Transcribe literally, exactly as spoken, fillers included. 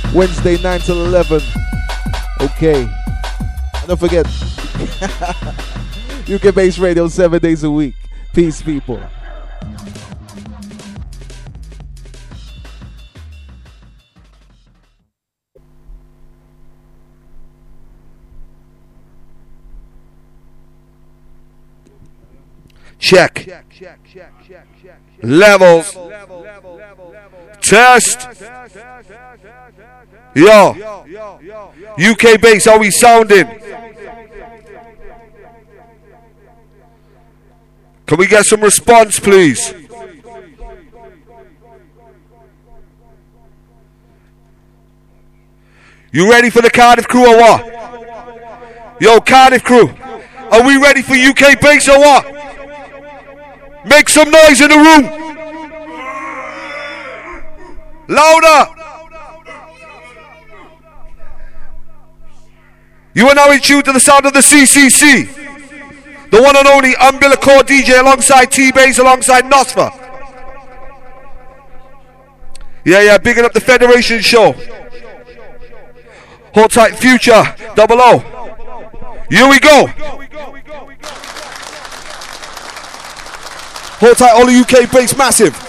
Wednesday nine till eleven. Okay. And don't forget, U K Bass Radio seven days a week. Peace, people. Check. Levels. Test. Yo. U K Bass, how we sounding? Can we get some response, please? You ready for the Cardiff crew or what? Yo, Cardiff crew, are we ready for U K Bass or what? Make some noise in the room. Louder. You are now in tune to the sound of the C C C. The one and only Umbilical D J alongside T-Bass, alongside Nosfa. Yeah, yeah, bigging up the Federation show. Hold tight, Future, Double O. Here we go. Hold tight, all the U K Bass Massive.